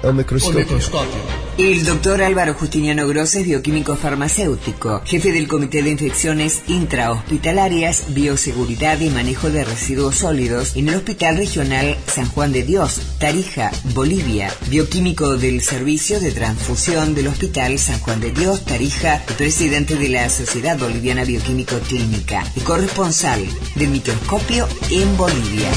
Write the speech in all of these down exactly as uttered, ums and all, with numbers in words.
El microscopio. El microscopio. El doctor Álvaro Justiniano Gross es bioquímico farmacéutico, jefe del Comité de Infecciones Intrahospitalarias, Bioseguridad y Manejo de Residuos Sólidos en el Hospital Regional San Juan de Dios, Tarija, Bolivia. Bioquímico del Servicio de Transfusión del Hospital San Juan de Dios, Tarija, y presidente de la Sociedad Boliviana Bioquímico Clínica y corresponsal del microscopio en Bolivia.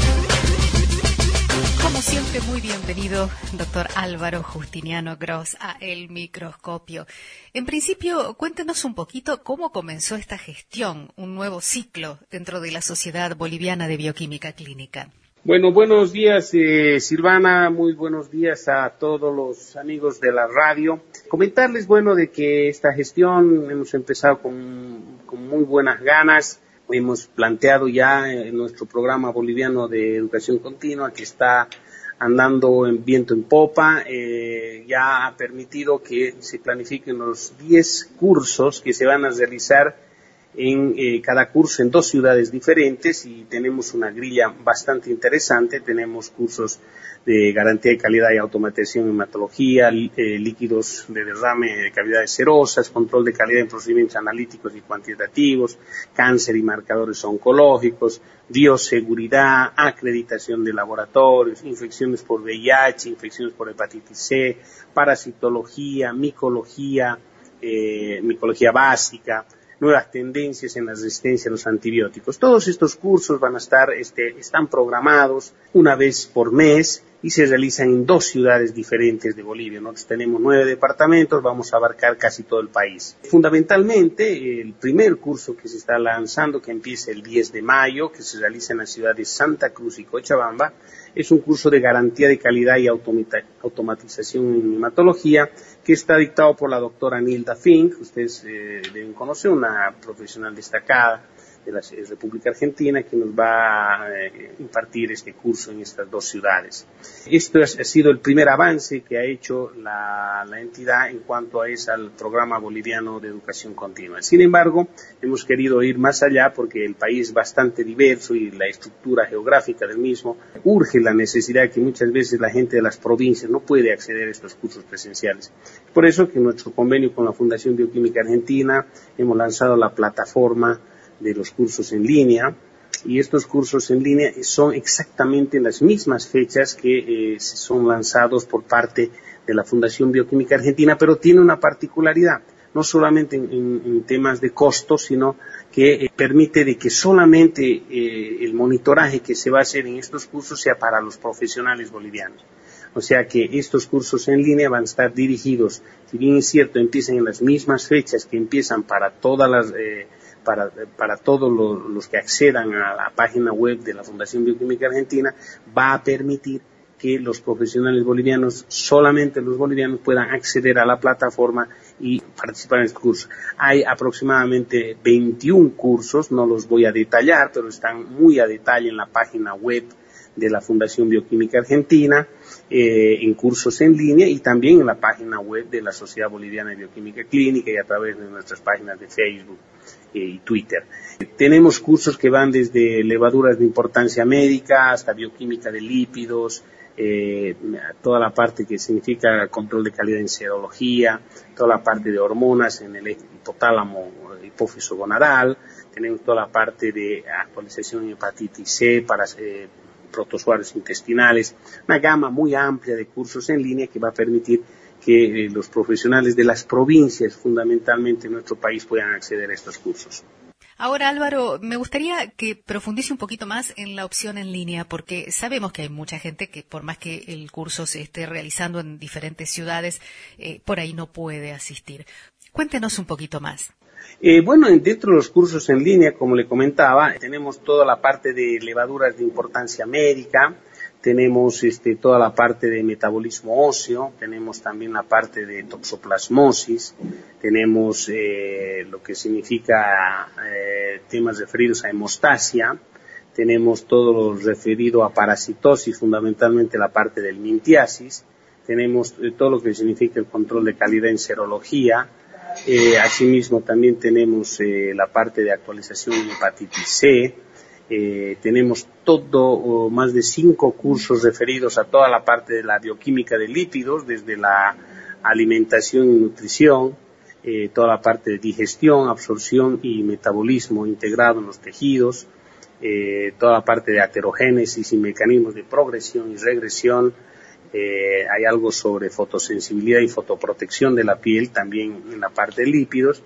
Como siempre, muy bienvenido, doctor Álvaro Justiniano Gross, a El Microscopio. En principio, cuéntenos un poquito cómo comenzó esta gestión, un nuevo ciclo dentro de la Sociedad Boliviana de Bioquímica Clínica. Bueno, buenos días, eh, Silvana, muy buenos días a todos los amigos de la radio. Comentarles, bueno, de que esta gestión hemos empezado con, con muy buenas ganas. Hemos planteado ya en nuestro programa boliviano de educación continua que está andando en viento en popa, eh, ya ha permitido que se planifiquen los diez cursos que se van a realizar en eh, cada curso en dos ciudades diferentes y tenemos una grilla bastante interesante. Tenemos cursos de garantía de calidad y automatización en hematología, eh, líquidos de derrame de cavidades serosas, control de calidad en procedimientos analíticos y cuantitativos, cáncer y marcadores oncológicos, bioseguridad, acreditación de laboratorios, infecciones por V I H, infecciones por hepatitis C, parasitología, micología, eh, micología básica, nuevas tendencias en la resistencia a los antibióticos. Todos estos cursos van a estar, este, están programados una vez por mes y se realizan en dos ciudades diferentes de Bolivia. Nosotros tenemos nueve departamentos, vamos a abarcar casi todo el país. Fundamentalmente, el primer curso que se está lanzando, que empieza el diez de mayo, que se realiza en la ciudad de Santa Cruz y Cochabamba, es un curso de garantía de calidad y automatización en hematología, que está dictado por la doctora Nilda Fink. Ustedes eh, deben conocer, una profesional destacada de la República Argentina, que nos va a eh, impartir este curso en estas dos ciudades. Esto es, ha sido el primer avance que ha hecho la, la entidad en cuanto a ese al programa boliviano de educación continua. Sin embargo, hemos querido ir más allá porque el país es bastante diverso y la estructura geográfica del mismo urge la necesidad de que muchas veces la gente de las provincias no puede acceder a estos cursos presenciales. Por eso que en nuestro convenio con la Fundación Bioquímica Argentina hemos lanzado la plataforma de los cursos en línea, y estos cursos en línea son exactamente en las mismas fechas que eh, son lanzados por parte de la Fundación Bioquímica Argentina, pero tiene una particularidad, no solamente en, en, en temas de costos, sino que eh, permite de que solamente eh, el monitoraje que se va a hacer en estos cursos sea para los profesionales bolivianos. O sea que estos cursos en línea van a estar dirigidos, si bien es cierto, empiezan en las mismas fechas que empiezan para todas las eh, Para, para todos los, los que accedan a la página web de la Fundación Bioquímica Argentina, va a permitir que los profesionales bolivianos, solamente los bolivianos, puedan acceder a la plataforma y participar en este curso. Hay aproximadamente veintiún cursos, no los voy a detallar, pero están muy a detalle en la página web de la Fundación Bioquímica Argentina, eh, en cursos en línea y también en la página web de la Sociedad Boliviana de Bioquímica Clínica y a través de nuestras páginas de Facebook y Twitter. Tenemos cursos que van desde levaduras de importancia médica hasta bioquímica de lípidos, eh, toda la parte que significa control de calidad en serología, toda la parte de hormonas en el hipotálamo, hipófiso gonadal, tenemos toda la parte de actualización en hepatitis C para eh, protozoarios intestinales, una gama muy amplia de cursos en línea que va a permitir que eh, los profesionales de las provincias, fundamentalmente en nuestro país, puedan acceder a estos cursos. Ahora, Álvaro, me gustaría que profundice un poquito más en la opción en línea, porque sabemos que hay mucha gente que, por más que el curso se esté realizando en diferentes ciudades, eh, por ahí no puede asistir. Cuéntenos un poquito más. Eh, bueno, dentro de los cursos en línea, como le comentaba, tenemos toda la parte de levaduras de importancia médica, tenemos este, toda la parte de metabolismo óseo, tenemos también la parte de toxoplasmosis, tenemos eh, lo que significa eh, temas referidos a hemostasia, tenemos todo lo referido a parasitosis, fundamentalmente la parte del mintiasis, tenemos eh, todo lo que significa el control de calidad en serología, eh, asimismo también tenemos eh, la parte de actualización en hepatitis C, Eh, tenemos todo, o más de cinco cursos referidos a toda la parte de la bioquímica de lípidos, desde la alimentación y nutrición, eh, toda la parte de digestión, absorción y metabolismo integrado en los tejidos, eh, toda la parte de aterogénesis y mecanismos de progresión y regresión. Eh, hay algo sobre fotosensibilidad y fotoprotección de la piel, también en la parte de lípidos.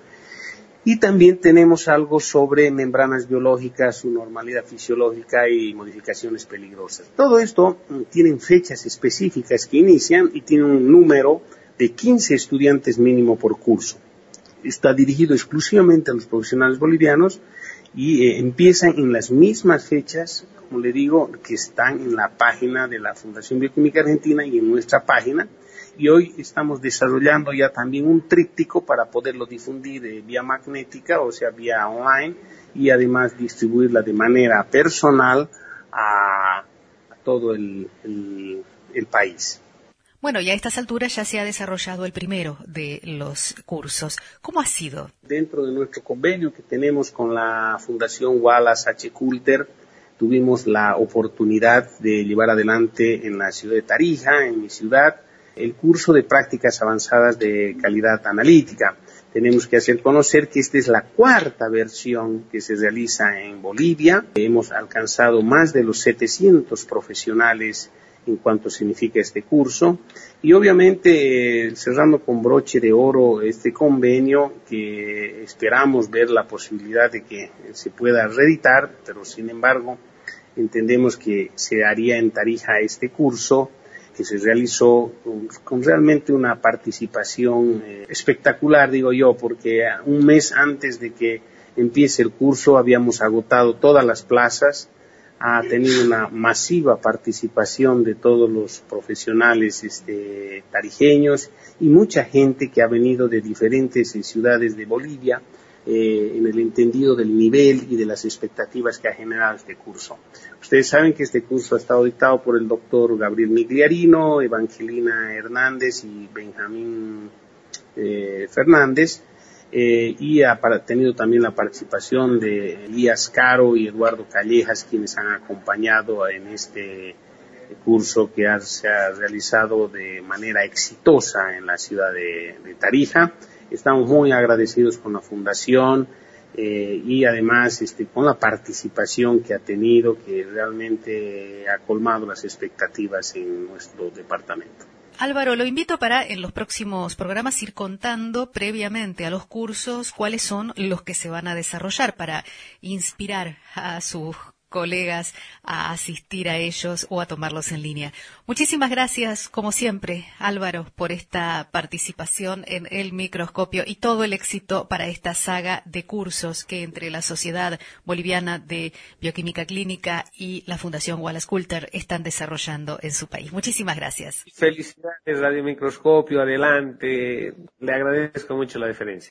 Y también tenemos algo sobre membranas biológicas, su normalidad fisiológica y modificaciones peligrosas. Todo esto tienen fechas específicas que inician y tiene un número de quince estudiantes mínimo por curso. Está dirigido exclusivamente a los profesionales bolivianos y eh, empiezan en las mismas fechas, como le digo, que están en la página de la Fundación Bioquímica Argentina y en nuestra página. Y hoy estamos desarrollando ya también un tríptico para poderlo difundir eh, vía magnética, o sea, vía online, y además distribuirla de manera personal a, a todo el, el, el país. Bueno, y a estas alturas ya se ha desarrollado el primero de los cursos. ¿Cómo ha sido? Dentro de nuestro convenio que tenemos con la Fundación Wallace H. Coulter, tuvimos la oportunidad de llevar adelante en la ciudad de Tarija, en mi ciudad, el curso de prácticas avanzadas de calidad analítica. Tenemos que hacer conocer que esta es la cuarta versión que se realiza en Bolivia. Hemos alcanzado más de los setecientos profesionales en cuanto significa este curso. Y obviamente eh, cerrando con broche de oro este convenio, que esperamos ver la posibilidad de que se pueda reeditar, pero sin embargo entendemos que se haría en Tarija este curso, que se realizó con, con realmente una participación eh, espectacular, digo yo, porque un mes antes de que empiece el curso habíamos agotado todas las plazas. Ha tenido una masiva participación de todos los profesionales este, tarijeños y mucha gente que ha venido de diferentes eh, ciudades de Bolivia, eh, en el entendido del nivel y de las expectativas que ha generado este curso. Ustedes saben que este curso ha estado dictado por el doctor Gabriel Migliarino, Evangelina Hernández y Benjamín eh, Fernández, eh, y ha para, tenido también la participación de Elías Caro y Eduardo Callejas, quienes han acompañado en este curso que ha, se ha realizado de manera exitosa en la ciudad de, de Tarija. Estamos muy agradecidos con la Fundación eh, y además este, con la participación que ha tenido, que realmente ha colmado las expectativas en nuestro departamento. Álvaro, lo invito para en los próximos programas ir contando previamente a los cursos cuáles son los que se van a desarrollar para inspirar a sus colegas a asistir a ellos o a tomarlos en línea. Muchísimas gracias, como siempre, Álvaro, por esta participación en El Microscopio y todo el éxito para esta saga de cursos que entre la Sociedad Boliviana de Bioquímica Clínica y la Fundación Wallace Coulter están desarrollando en su país. Muchísimas gracias. Felicidades, Radio Microscopio, adelante. Le agradezco mucho la deferencia.